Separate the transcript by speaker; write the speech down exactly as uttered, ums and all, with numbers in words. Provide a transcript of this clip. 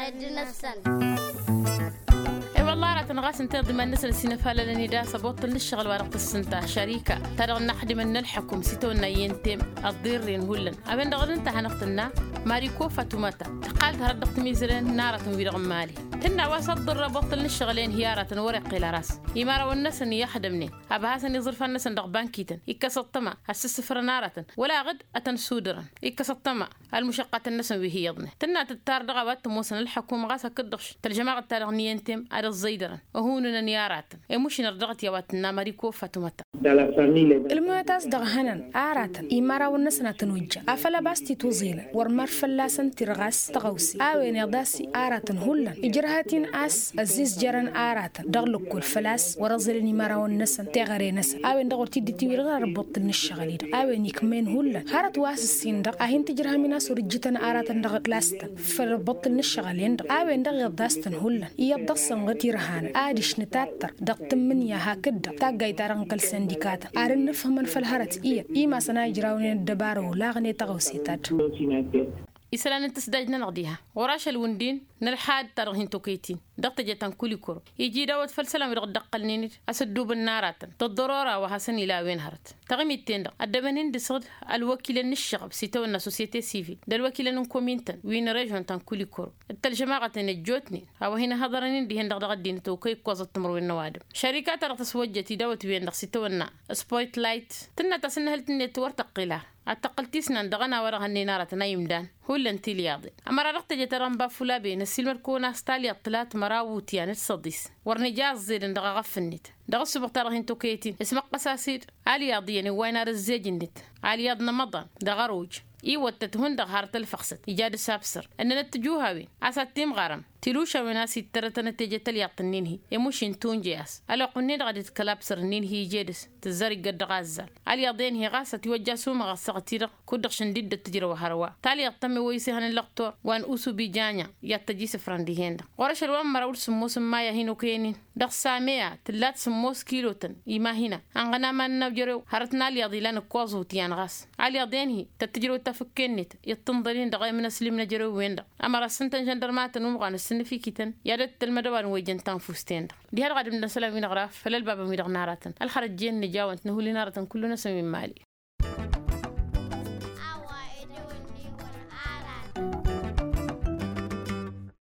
Speaker 1: ردنا السن
Speaker 2: اي والله راه تنغاس انت ضمن الناس اللي سينفالا لني دا سبوط للشغل ورقه السنتا شركه ترى نحد من الحكم ستونا ينتم الضيرين هولن ابن دغر انت هنقتلنا ماريكو فاتوماتا قالت هردقت ميزرين نارة ويرغم مالي تنا وسط الربط للشغلين هيارة ورق إلى راس يمارا والناس إن يخدمني أبها سن يظرف الناس ندق بانكيتن إكسطما هالسفر نارة ولا غد أتن سودرا إكسطما المشقة الناس وهي يضنه تنا تتار دغوات موسن الحكومة غاسا كدغش ترجمة التارغنينتم على الزيدرا وهوننا نيارات إموش نردغت يواتنا ماريكو فاتوماتا
Speaker 3: المعتاز دغهنن آراتا إمارا والناس نتنوجه أفلا باستي توزيلا ورمار فلاسن ترغاس تغوسي آوين يضاسي آراتا هولن إجرهاتين آس أزيز جران آراتا دغلق كل فلاس ورزلني مرا والنسن تغري نسن آوين دغور تيدي تيويرغا ربط النشغليد آوين يكمين هولن هارت واس السين دغ أهين تجرها مناس ورجتن آراتا دغ لاستن فربط النشغلين دغ آوين دغ يضاستن هولن يضاسن غتيرهان آدش نتاتر دغ تمنيا هاكدا تاقاي تارنقل سنديكاتا آرن نفهمن فالهارت إيه إيما سنا يجراونين الدبارو لاغني تغوسيتات
Speaker 2: إسلام تسدجنا نقضيها وراش الوندين نلحاد ترهين توكيتين دقت جتان كل كور يجي دوت فلسلام يرغد دقلنين أسدوب النارات تضرورا وحسن إلى وين هرت تغمي التين الدبنين دصد الوكيل النشغب سيتو النا سوسيتي سيفي ده الوكيل نكومينتن وين ريجون تان كل كور الترجمة نجوتني أو هنا هضرنين دي هندق دقدين توكي قوزة تمر والنوادم شركات رغت سوجتي دوت وين دق سيتو النا سبويت لايت تنا تسنهل تنتور تقيله التقلتيسنا دغنا ورا هنينارة نايم دان هو اللي انتي لياضي اما رغت جتران بافولا بين السلمر كونا ستاليا طلات مراوت يعني الصديس ورنجاز زيد دغا غفنيت دغ سبقتار هين توكيتي اسم قساسير الياضي يعني وين الزيجنت الياضنا مضى دغروج ايوه تتهون دغهارت الفخست ايجاد سابسر اننا تجوهاوي اساتيم غرم تلوشا وناسي ترى نتيجة اليقطنين هي يموشين تون جياس ألا قنين غادي تكلابسر نين هي جيدس تزاري قد غازل الياضين هي غاسة توجه سوما غاسة غتيرة كودخش نديد التجرى وهروا تالي يقطمي ويسيهن اللقطور وان أوسو بيجانيا يتجي سفران دي هندا ورش الوان مراول سموس مايا هينو كينين دخ سامية تلات سموس كيلوتن إما هنا أنغنا ما نجرو هرتنا الياضي لان كوازو تيان غاس الياضين هي تتجرو تفكنت يتنظرين دغاي من سليم نجرو ويندا أما رسنتن جندرمات نمغان في كتن يادت المدوان ويجن تنفوستين دي هالغادم نسلم من غراف فللباب من نارة الخرج جين نجاوت نهولي نارة كلنا سمين مالي